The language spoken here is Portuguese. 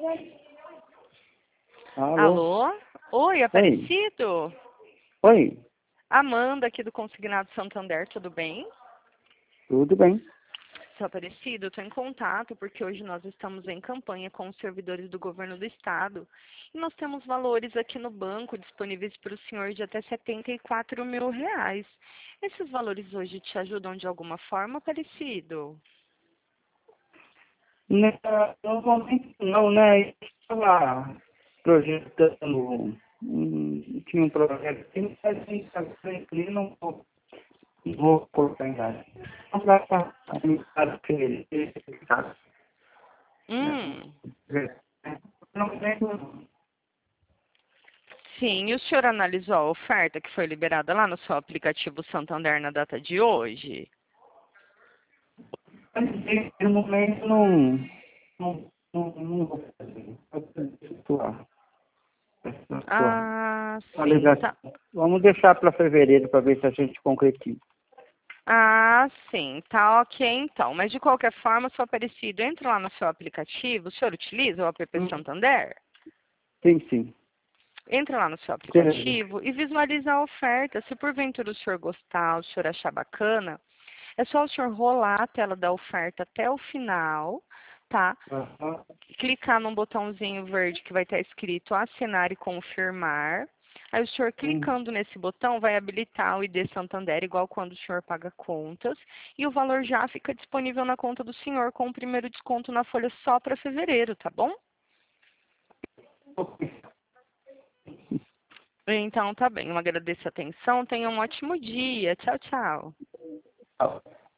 Alô? Alô? Oi, Oi. Aparecido? Oi, Amanda aqui do Consignado Santander, tudo bem? tudo bem? Seu Aparecido, estou em contato porque hoje nós estamos em campanha com os servidores do governo do estado e nós temos valores aqui no banco disponíveis para o senhor de até R$ 74.000. Esses valores hoje te ajudam de alguma forma, Aparecido? No momento não, né? Eu estava projetando, tinha um projeto aqui, mas eu não vou colocar em área. Vamos lá para aquele, Hum, no momento não. sim. E o senhor analisou a oferta que foi liberada lá no seu aplicativo Santander na data de hoje? No momento não vou fazer. Ah, sim, Atualizar. tá. Vamos deixar para fevereiro para ver se a gente concretiza. Ah, sim, tá ok então. Mas de qualquer forma, seu Aparecido, entra lá no seu aplicativo. O senhor utiliza o app Santander? Sim, sim. Entra lá no seu Beleza. aplicativo e visualiza a oferta. Se porventura o senhor gostar, o senhor achar bacana, é só o senhor rolar a tela da oferta até o final, tá? Aham. Clicar num botãozinho verde que vai estar escrito assinar e confirmar. Aí o senhor Hum. clicando nesse botão vai habilitar o ID Santander, igual quando o senhor paga contas, e o valor já fica disponível na conta do senhor com o primeiro desconto na folha só para fevereiro, tá bom? Então tá bem, eu agradeço a atenção, tenha um ótimo dia. Tchau, tchau. Ok.